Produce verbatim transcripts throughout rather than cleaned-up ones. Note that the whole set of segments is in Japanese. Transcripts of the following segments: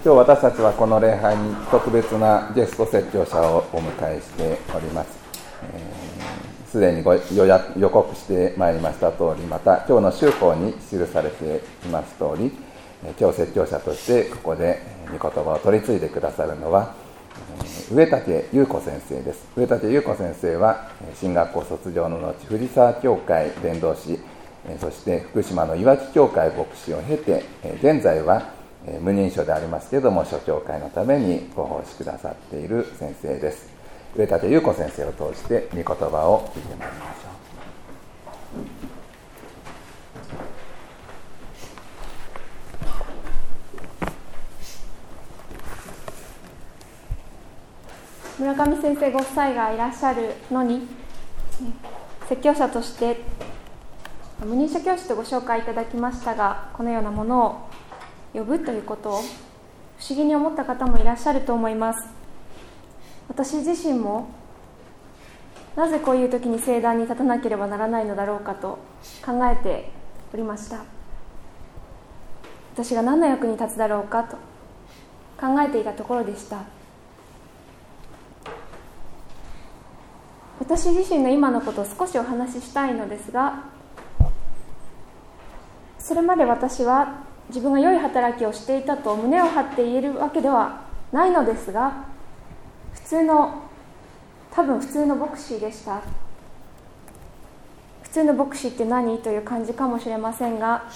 今日私たちはこの礼拝に特別なゲスト説教者をお迎えしております。すで、えー、にご予約予告してまいりました通り、また今日の週報に記されています通り、今日説教者としてここで御言葉を取り継いでくださるのは植竹優子先生です。植竹優子先生は進学校卒業の後、藤沢教会伝道師、そして福島のいわき教会牧師を経て、現在は無認証でありますけれども諸教会のためにご奉仕くださっている先生です。植竹優子先生を通して御言葉を聞いてまいりましょう。村上先生ご夫妻がいらっしゃるのに、説教者として無認証教師とご紹介いただきましたが、このようなものを呼ぶということを不思議に思った方もいらっしゃると思います。私自身もなぜこういう時に聖壇に立たなければならないのだろうかと考えておりました。私が何の役に立つだろうかと考えていたところでした。私自身の今のことを少しお話ししたいのですが、それまで私は自分が良い働きをしていたと胸を張って言えるわけではないのですが、普通の多分普通の牧師でした。普通の牧師って何という感じかもしれませんが、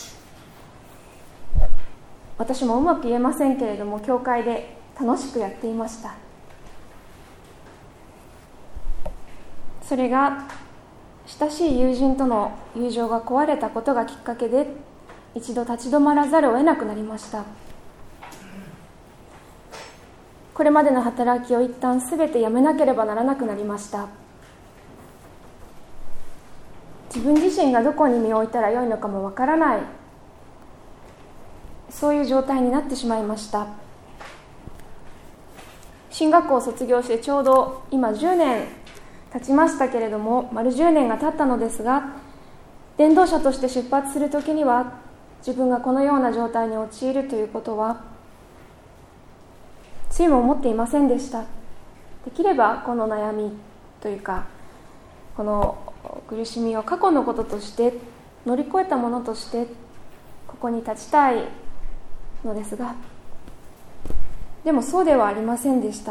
私もうまく言えませんけれども、教会で楽しくやっていました。それが親しい友人との友情が壊れたことがきっかけで、一度立ち止まらざるを得なくなりました。これまでの働きを一旦すべてやめなければならなくなりました。自分自身がどこに身を置いたらよいのかもわからない、そういう状態になってしまいました。進学校を卒業してちょうど今じゅうねん経ちましたけれども、丸じゅうねんが経ったのですが、伝道者として出発するときには自分がこのような状態に陥るということはついも思っていませんでした。できればこの悩みというか、この苦しみを過去のこととして乗り越えたものとしてここに立ちたいのですが、でもそうではありませんでした。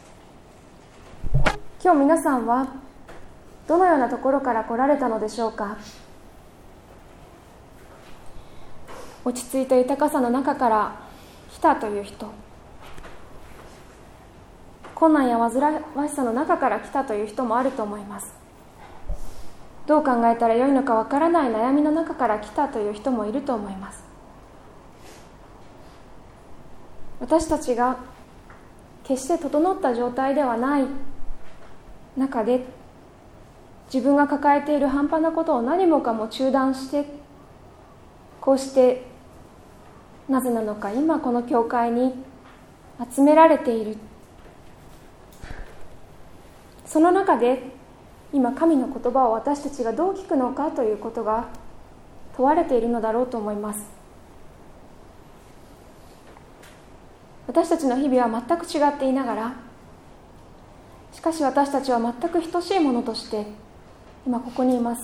今日皆さんはどのようなところから来られたのでしょうか。落ち着いた豊かさの中から来たという人、困難や煩わしさの中から来たという人もあると思います。どう考えたらよいのかわからない悩みの中から来たという人もいると思います。私たちが決して整った状態ではない中で、自分が抱えている半端なことを何もかも中断して、こうしてなぜなのか今この教会に集められている。その中で今神の言葉を私たちがどう聞くのかということが問われているのだろうと思います。私たちの日々は全く違っていながら、しかし私たちは全く等しいものとして今ここにいます。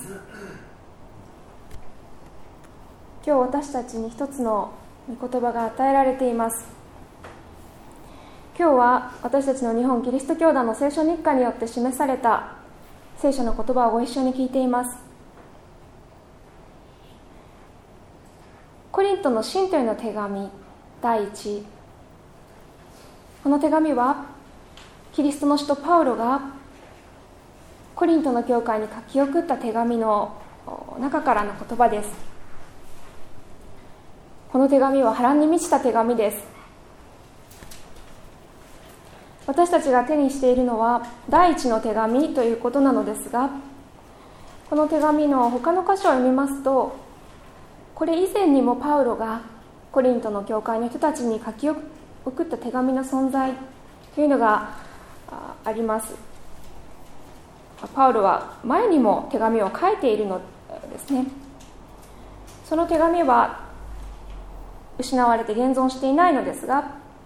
今日私たちに一つの御言葉が与えられています。今日は私たちの日本キリスト教団の聖書日課によって示された聖書の言葉をご一緒に聞いています。コリントの信徒への手紙だいいち、この手紙はキリストの使徒パウロがコリントの教会に書き送った手紙の中からの言葉です。この手紙は波乱に満ちた手紙です。私たちが手にしているのは第一の手紙ということなのですが、この手紙の他の箇所を読みますと、これ以前にもパウロがコリントの教会の人たちに書き送った手紙の存在というのがあります。パウロは前にも手紙を書いているのですね。その手紙は失われて現存していないのですが、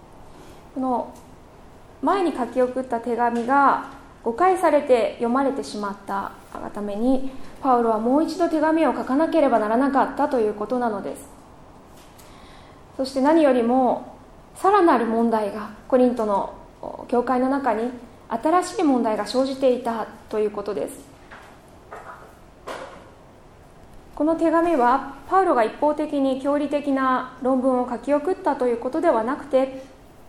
この前に書き送った手紙が誤解されて読まれてしまったがために、パウロはもう一度手紙を書かなければならなかったということなのです。そして何よりもさらなる問題が、コリントの教会の中に新しい問題が生じていたということです。この手紙はパウロが一方的に教理的な論文を書き送ったということではなくて、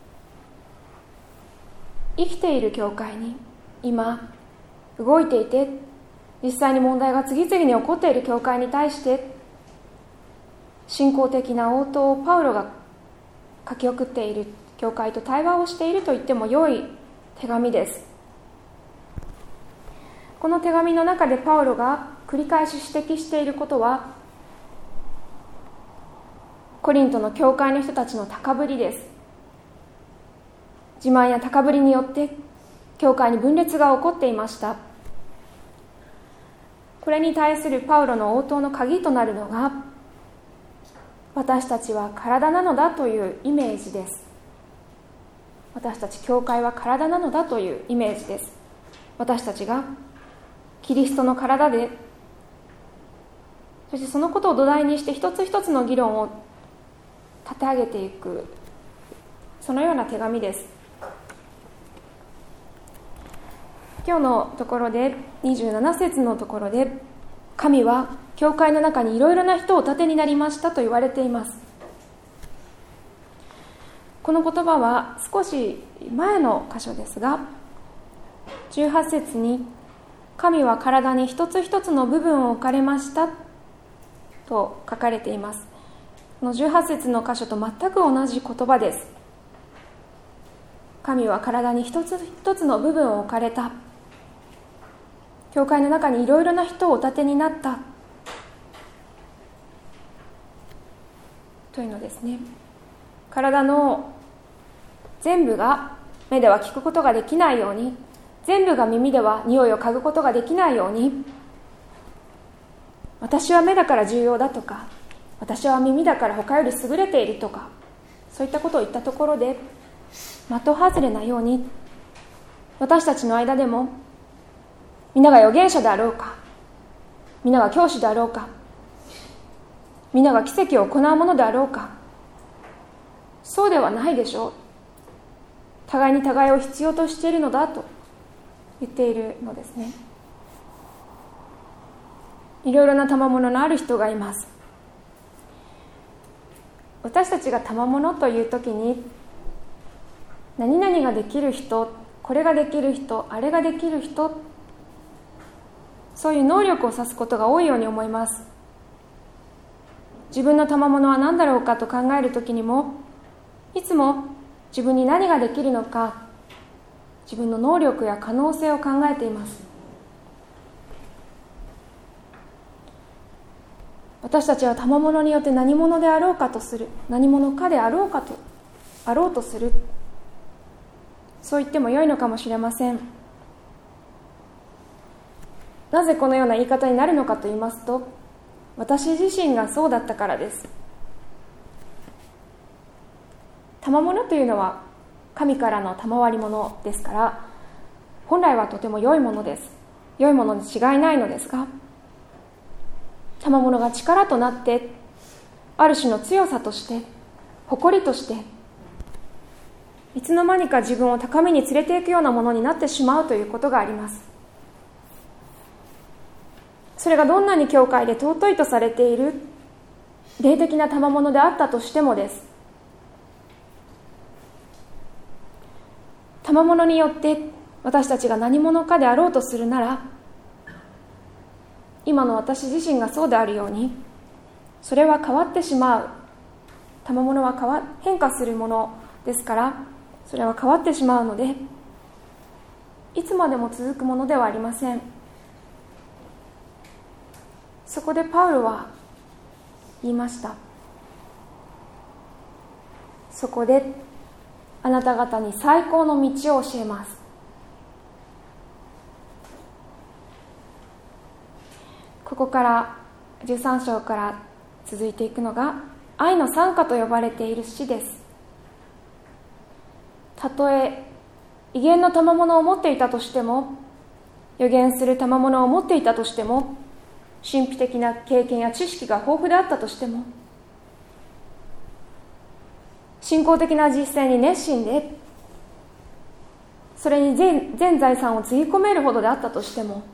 生きている教会に今動いていて、実際に問題が次々に起こっている教会に対して信仰的な応答をパウロが書き送っている、教会と対話をしていると言っても良い手紙です。この手紙の中でパウロが繰り返し指摘していることは、コリントの教会の人たちの高ぶりです。自慢や高ぶりによって教会に分裂が起こっていました。これに対するパウロの応答の鍵となるのが、私たちは体なのだというイメージです。私たち教会は体なのだというイメージです。私たちがキリストの体で、そしてそのことを土台にして一つ一つの議論を立て上げていく、そのような手紙です。今日のところでにじゅうなな節のところで、神は教会の中にいろいろな人をお立てになりましたと言われています。この言葉は少し前の箇所ですが、じゅうはち節に神は体に一つ一つの部分を置かれましたと書かれています。このじゅうはち節の箇所と全く同じ言葉です。神は体に一つ一つの部分を置かれた。教会の中にいろいろな人をお立てになったというのですね。体の全部が目では聞くことができないように、全部が耳では匂いを嗅ぐことができないように、私は目だから重要だとか、私は耳だから他より優れているとか、そういったことを言ったところで的外れなように、私たちの間でも皆が預言者であろうか、皆が教師であろうか、皆が奇跡を行うものであろうか、そうではないでしょう。互いに互いを必要としているのだと言っているのですね。いろいろな賜物のある人がいます。私たちが賜物というときに、何々ができる人、これができる人、あれができる人、そういう能力を指すことが多いように思います。自分の賜物は何だろうかと考えるときにも、いつも自分に何ができるのか、自分の能力や可能性を考えています。私たちは賜物によって何者であろうかとする、何者かであろうかとあろうとする、そう言っても良いのかもしれません。なぜこのような言い方になるのかと言いますと、私自身がそうだったからです。賜物というのは神からの賜り物ですから、本来はとても良いものです。良いものに違いないのですが、賜物が力となって、ある種の強さとして、誇りとして、いつの間にか自分を高みに連れていくようなものになってしまうということがあります。それがどんなに教会で尊いとされている霊的な賜物であったとしてもです。賜物によって私たちが何者かであろうとするなら、今の私自身がそうであるように、それは変わってしまう。賜物は変わ変化するものですから、それは変わってしまうので、いつまでも続くものではありません。そこでパウロは言いました。そこであなた方に最高の道を教えます。ここからじゅうさん章から続いていくのが愛の賛歌と呼ばれている詩です。 たとえ威厳の賜物を持っていたとしても、予言する賜物を持っていたとしても、神秘的な経験や知識が豊富であったとしても、信仰的な実践に熱心で、それに 全, 全財産をつぎ込めるほどであったとしても、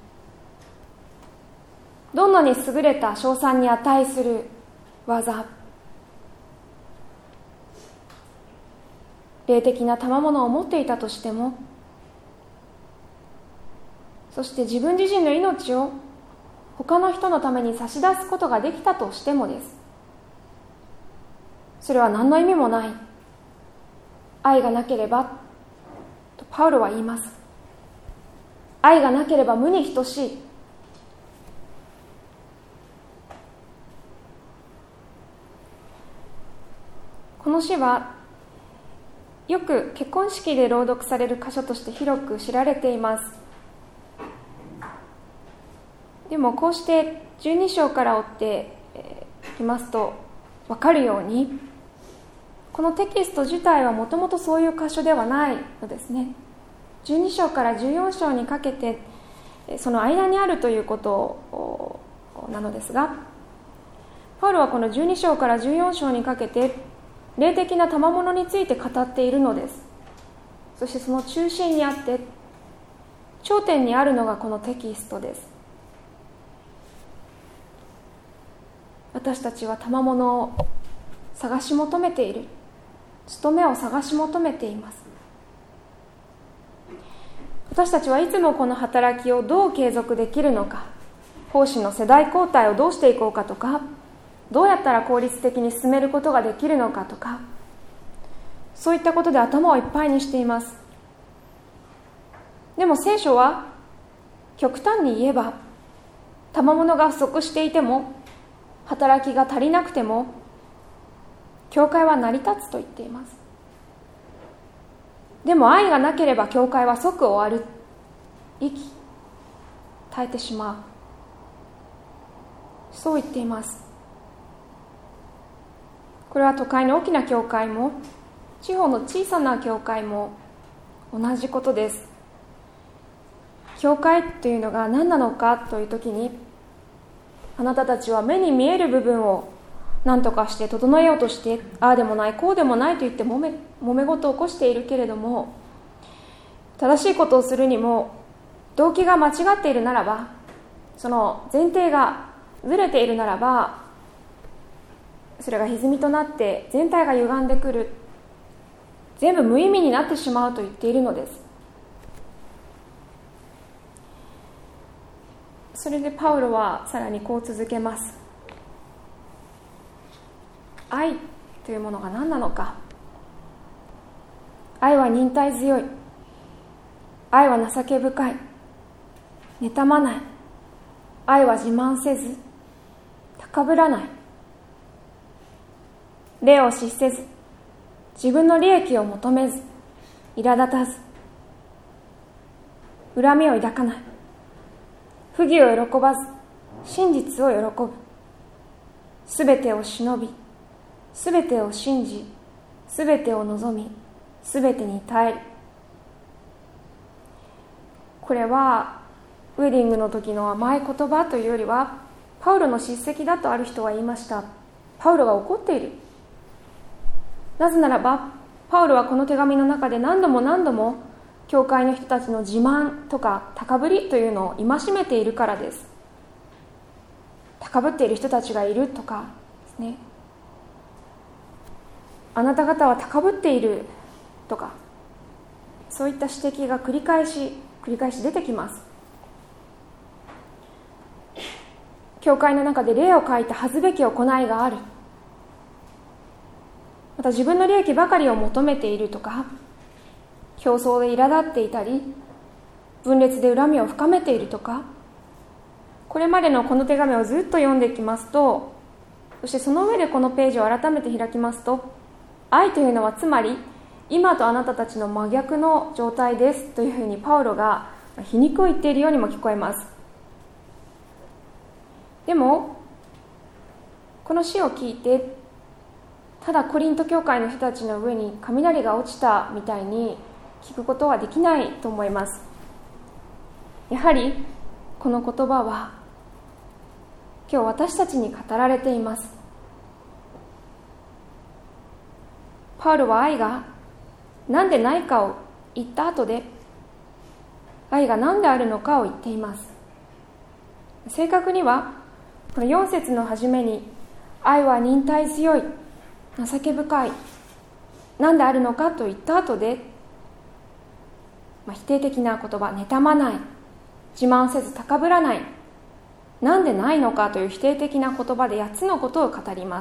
どんなに優れた称賛に値する技、霊的な賜物を持っていたとしても、そして自分自身の命を他の人のために差し出すことができたとしてもです。それは何の意味もない。愛がなければ、とパウロは言います。愛がなければ無に等しい。この詩はよく結婚式で朗読される箇所として広く知られています。でもこうしてじゅうに章から追っていきますと分かるように、このテキスト自体はもともとそういう箇所ではないのですね。じゅうに章からじゅうよん章にかけてその間にあるということなのですが、パウロはこのじゅうに章からじゅうよん章にかけて霊的な賜物について語っているのです。そしてその中心にあって頂点にあるのがこのテキストです。私たちは賜物を探し求めている。務めを探し求めています。私たちはいつもこの働きをどう継続できるのか、奉仕の世代交代をどうしていこうかとか、どうやったら効率的に進めることができるのかとか、そういったことで頭をいっぱいにしています。でも聖書は極端に言えば、賜物が不足していても、働きが足りなくても、教会は成り立つと言っています。でも愛がなければ教会は即終わる。息絶えてしまう。そう言っています。これは都会の大きな教会も地方の小さな教会も同じことです。教会というのが何なのかというときに、あなたたちは目に見える部分を何とかして整えようとして、ああでもないこうでもないと言ってもめ、もめ事を起こしているけれども、正しいことをするにも動機が間違っているならば、その前提がずれているならば、それが歪みとなって全体が歪んでくる、全部無意味になってしまうと言っているのです。それでパウロはさらにこう続けます。愛というものが何なのか。愛は忍耐強い。愛は情け深い。妬まない。愛は自慢せず、高ぶらない。礼を失せず、自分の利益を求めず、苛立たず、恨みを抱かない。不義を喜ばず、真実を喜ぶ。すべてを忍び、すべてを信じ、すべてを望み、すべてに耐える。これはウェディングの時の甘い言葉というよりは、パウロの叱責だとある人は言いました。パウロが怒っている。なぜならば、パウロはこの手紙の中で何度も何度も教会の人たちの自慢とか高ぶりというのを戒めているからです。高ぶっている人たちがいるとかですね。あなた方は高ぶっているとか、そういった指摘が繰り返し繰り返し出てきます。教会の中で例を書いて恥ずべき行いがある。また自分の利益ばかりを求めているとか、競争で苛立っていたり、分裂で恨みを深めているとか、これまでのこの手紙をずっと読んでいきますと、そしてその上でこのページを改めて開きますと、愛というのはつまり今とあなたたちの真逆の状態ですというふうにパウロが皮肉を言っているようにも聞こえます。でもこの詩を聞いてただコリント教会の人たちの上に雷が落ちたみたいに聞くことはできないと思います。やはりこの言葉は今日私たちに語られています。パウロは愛が何でないかを言った後で、愛が何であるのかを言っています。正確にはこのよん節の初めに、愛は忍耐強い、情け深い、何であるのかと言った後で、まあ、否定的な言葉、妬まない、自慢せず高ぶらない、なんでないのかという否定的な言葉でやっつのことを語ります。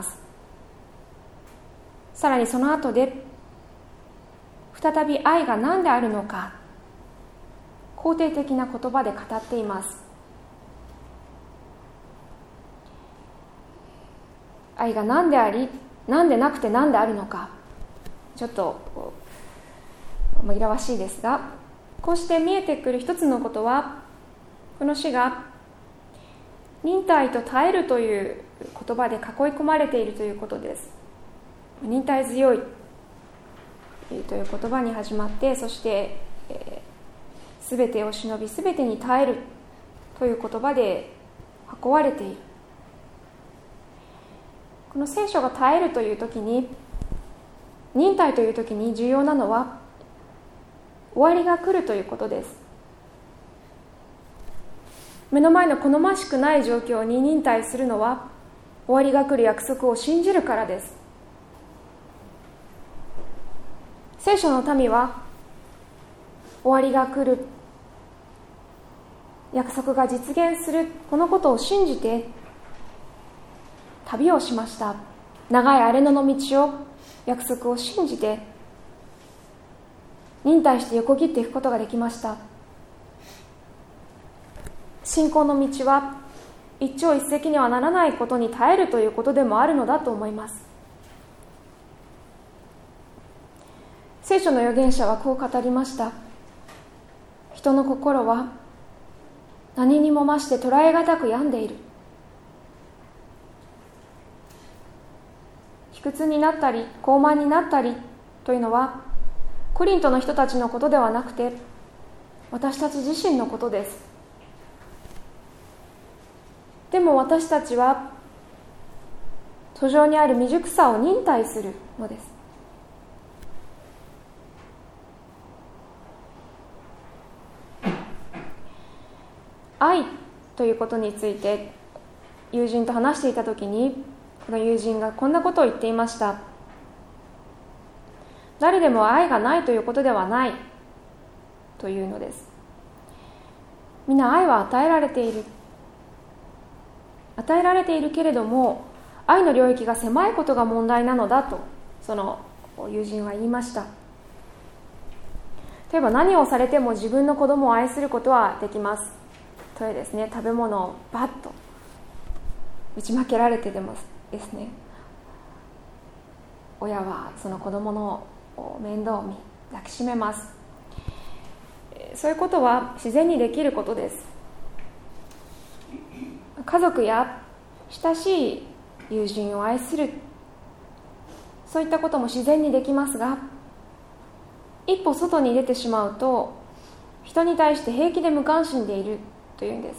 さらにその後で再び愛が何であるのか、肯定的な言葉で語っています。愛が何であり、何でなくて何であるのか、ちょっと紛らわしいですが、こうして見えてくる一つのことは、この詩が忍耐と耐えるという言葉で囲い込まれているということです。忍耐強いという言葉に始まって、そしてすべてを忍びすべてに耐えるという言葉で囲われている。この聖書が耐えるというときに、忍耐というときに重要なのは終わりが来るということです。目の前の好ましくない状況に忍耐するのは、終わりが来る約束を信じるからです。聖書の民は終わりが来る、約束が実現する、このことを信じて旅をしました。長い荒れ野の道を、約束を信じて忍耐して横切っていくことができました。信仰の道は一朝一夕にはならないことに耐えるということでもあるのだと思います。聖書の預言者はこう語りました。人の心は何にも増して捉えがたく病んでいる。卑屈になったり傲慢になったりというのは、コリントの人たちのことではなくて、私たち自身のことです。でも私たちは途上にある未熟さを忍耐するのです。愛ということについて友人と話していたときに、この友人がこんなことを言っていました。誰でも愛がないということではないというのです。みんな愛は与えられている。与えられているけれども、愛の領域が狭いことが問題なのだと、その友人は言いました。例えば何をされても自分の子供を愛することはできます。例えばですね、食べ物をバッと打ち負けられてでもですね、親はその子供の面倒を見抱きしめます。そういうことは自然にできることです。家族や親しい友人を愛する、そういったことも自然にできますが、一歩外に出てしまうと人に対して平気で無関心でいるというんです。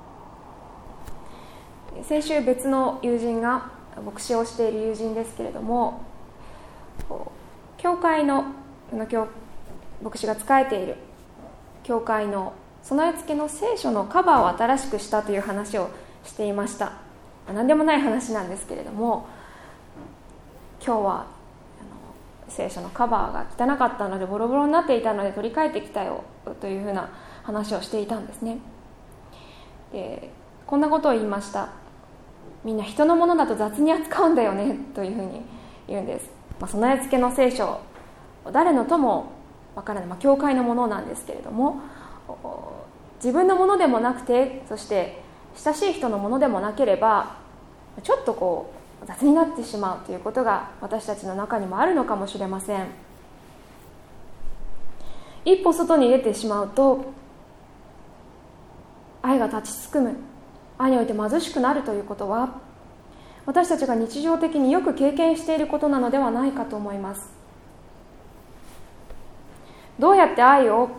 先週別の友人が、牧師をしている友人ですけれども、教会の牧師が仕えている教会の備え付けの聖書のカバーを新しくしたという話をしていました。何でもない話なんですけれども、今日はあの聖書のカバーが汚かったのでボロボロになっていたので取り替えてきたよというふうな話をしていたんですね。で、こんなことを言いました。みんな人のものだと雑に扱うんだよねというふうに言うんです。まあ、備え付けの聖書、誰のともわからない、まあ、教会のものなんですけれども、自分のものでもなくて、そして親しい人のものでもなければ、ちょっとこう雑になってしまうということが私たちの中にもあるのかもしれません。一歩外に出てしまうと愛が立ちすくむ、愛において貧しくなるということは、 私たちが日常的によく経験していることなのではないかと思います。どうやって愛を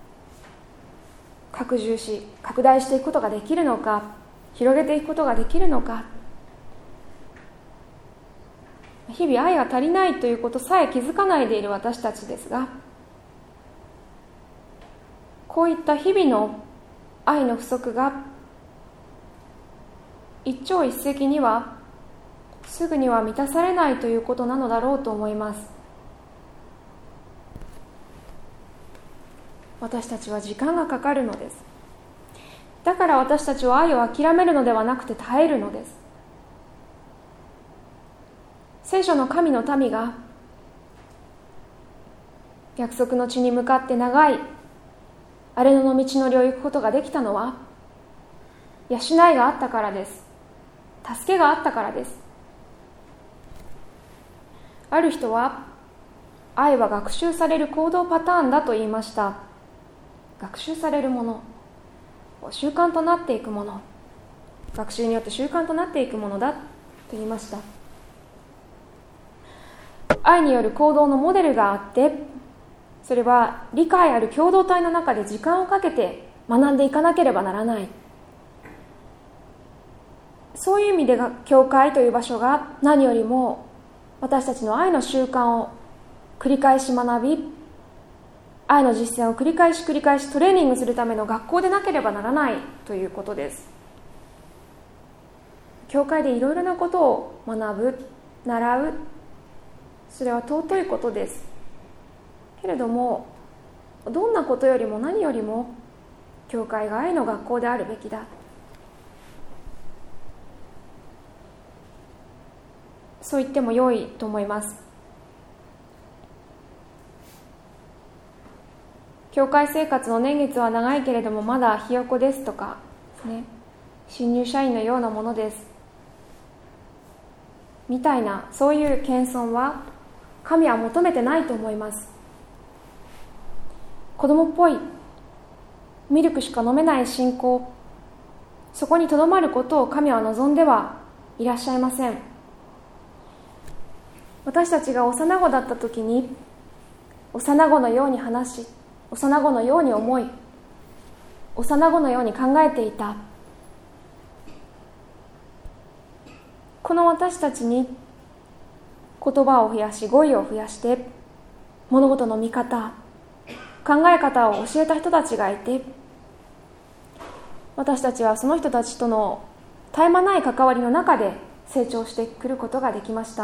拡充し拡大していくことができるのか、広げていくことができるのか、日々愛が足りないということさえ気づかないでいる私たちですが、こういった日々の愛の不足が一朝一夕にはすぐには満たされないということなのだろうと思います。私たちは時間がかかるのです。だから私たちは愛を諦めるのではなくて耐えるのです。聖書の神の民が約束の地に向かって長い荒れ野の道のりを行くことができたのは、養いがあったからです。助けがあったからです。ある人は、愛は学習される行動パターンだと言いました。学習されるもの、習慣となっていくもの、学習によって習慣となっていくものだと言いました。愛による行動のモデルがあって、それは理解ある共同体の中で時間をかけて学んでいかなければならない。そういう意味で教会という場所が何よりも私たちの愛の習慣を繰り返し学び、愛の実践を繰り返し繰り返しトレーニングするための学校でなければならないということです。教会でいろいろなことを学ぶ、習う、それは尊いことです。けれども、どんなことよりも何よりも教会が愛の学校であるべきだ。そう言っても良いと思います。教会生活の年月は長いけれどもまだひよこですとかですね、新入社員のようなものですみたいな、そういう謙遜は神は求めてないと思います。子供っぽいミルクしか飲めない信仰、そこにとどまることを神は望んではいらっしゃいません。私たちが幼子だった時に幼子のように話し、幼子のように思い、幼子のように考えていた、この私たちに言葉を増やし語彙を増やして物事の見方、考え方を教えた人たちがいて、私たちはその人たちとの絶え間ない関わりの中で成長してくることができました。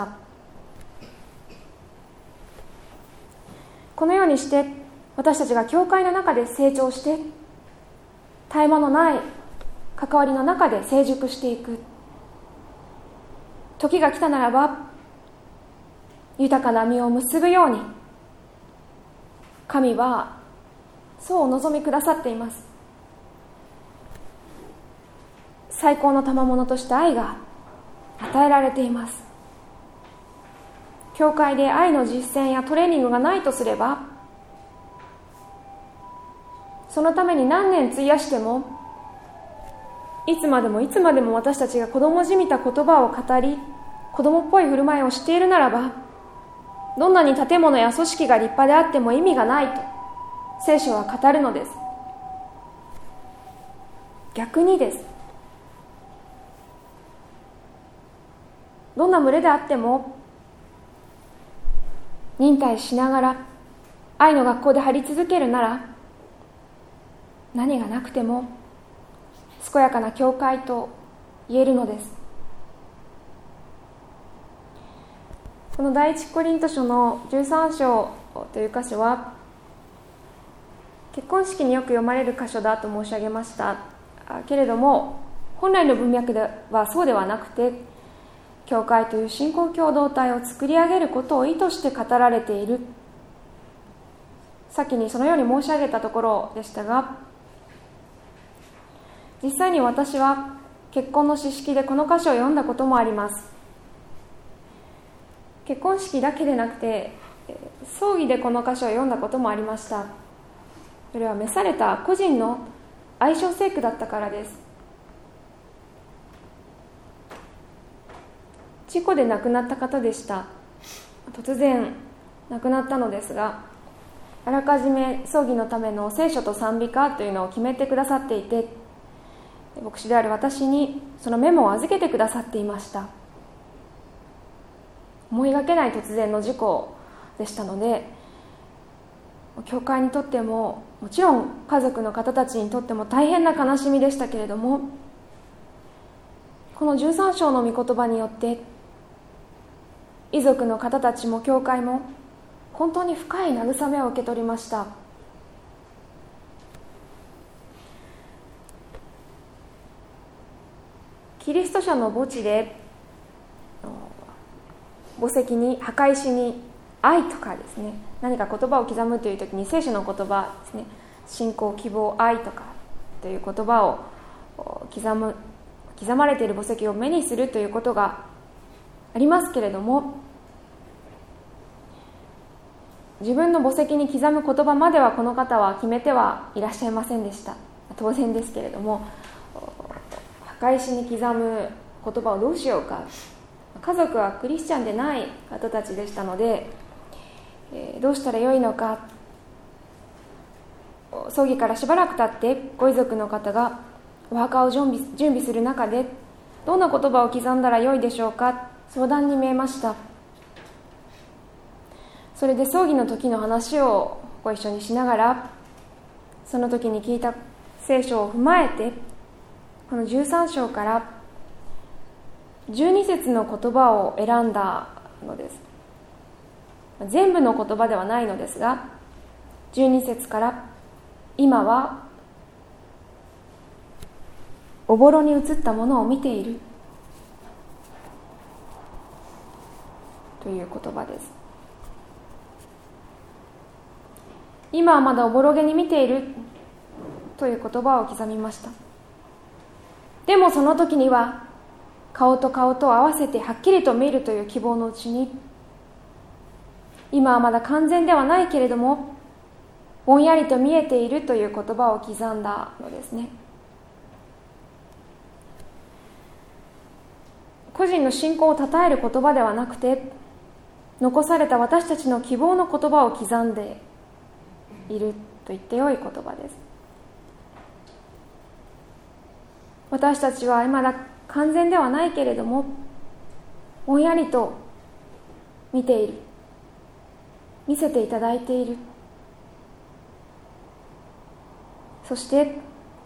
このようにして私たちが教会の中で成長して絶え間のない関わりの中で成熟していく、時が来たならば豊かな実を結ぶように神はそうお望みくださっています。最高の賜物として愛が与えられています。教会で愛の実践やトレーニングがないとすれば、そのために何年費やしてもいつまでもいつまでも私たちが子供じみた言葉を語り、子供っぽい振る舞いをしているならば、どんなに建物や組織が立派であっても意味がないと聖書は語るのです。逆にです。どんな群れであっても忍耐しながら愛の学校で張り続けるなら、何がなくても健やかな教会と言えるのです。この第一コリント書のじゅうさん章という箇所は結婚式によく読まれる箇所だと申し上げましたけれども、本来の文脈ではそうではなくて、教会という信仰共同体を作り上げることを意図して語られている、先にそのように申し上げたところでしたが、実際に私は結婚の詩式でこの箇所を読んだこともあります。結婚式だけでなくて葬儀でこの箇所を読んだこともありました。それは召された個人の愛称聖句だったからです。 事故で亡くなった方でした。突然亡くなったのですが、あらかじめ葬儀のための聖書と賛美歌というのを決めてくださっていて、牧師である私にそのメモを預けてくださっていました。思いがけない突然の事故でしたので、教会にとっても、もちろん家族の方たちにとっても大変な悲しみでしたけれども、このじゅうさん章の御言葉によって遺族の方たちも教会も本当に深い慰めを受け取りました。キリスト者の墓地で墓石に墓石に愛とかですね、何か言葉を刻むという時に聖書の言葉ですね、信仰、希望、愛とかという言葉を刻む刻まれている墓石を目にするということがありますけれども、自分の墓石に刻む言葉まではこの方は決めてはいらっしゃいませんでした。当然ですけれども、墓石に刻む言葉をどうしようか、家族はクリスチャンでない方たちでしたので、えー、どうしたらよいのか、葬儀からしばらく経ってご遺族の方がお墓を準備、準備する中でどんな言葉を刻んだらよいでしょうか、相談に見えました。それで葬儀の時の話をご一緒にしながら、その時に聞いた聖書を踏まえて、このじゅうさん章からじゅうに節の言葉を選んだのです。全部の言葉ではないのですが、じゅうに節から今はおぼろに映ったものを見ているという言葉です。今はまだおぼろげに見ているという言葉を刻みました。でもその時には顔と顔と合わせてはっきりと見るという希望のうちに、今はまだ完全ではないけれどもぼんやりと見えているという言葉を刻んだのですね。個人の信仰を称える言葉ではなくて、残された私たちの希望の言葉を刻んでいると言ってよい言葉です。私たちはまだ完全ではないけれどもぼんやりと見ている、見せていただいている。そして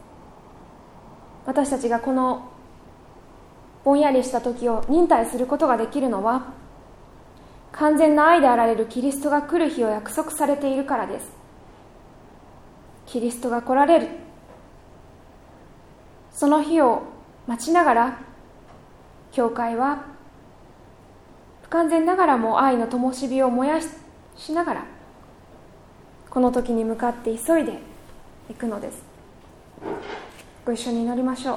私たちがこのぼんやりした時を忍耐することができるのは、完全な愛であられるキリストが来る日を約束されているからです。キリストが来られる、その日を待ちながら、教会は不完全ながらも愛の灯火を燃やしながら、この時に向かって急いでいくのです。ご一緒に祈りましょう。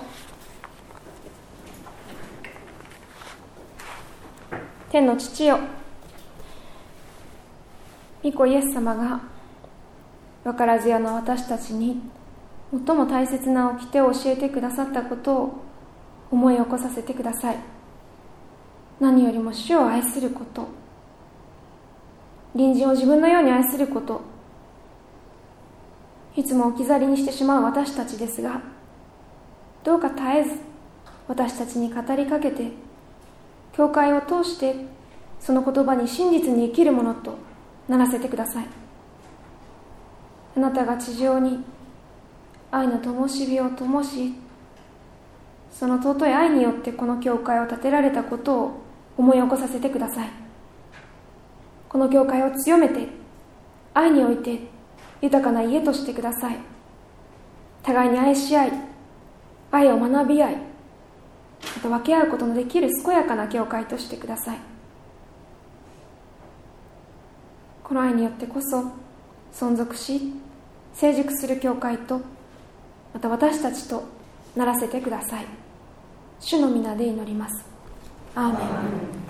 天の父よ、御子イエス様が分からず屋の私たちに最も大切な掟を教えてくださったことを思い起こさせてください。何よりも主を愛すること、隣人を自分のように愛すること、いつも置き去りにしてしまう私たちですが、どうか絶えず私たちに語りかけて、教会を通してその言葉に真実に生きるものとならせてください。あなたが地上に愛の灯火を灯し、その尊い愛によってこの教会を建てられたことを思い起こさせてください。この教会を強めて、愛において豊かな家としてください。互いに愛し合い、愛を学び合い、また分け合うことのできる健やかな教会としてください。この愛によってこそ存続し成熟する教会と、また私たちとならせてください。主の皆で祈ります。アーメン。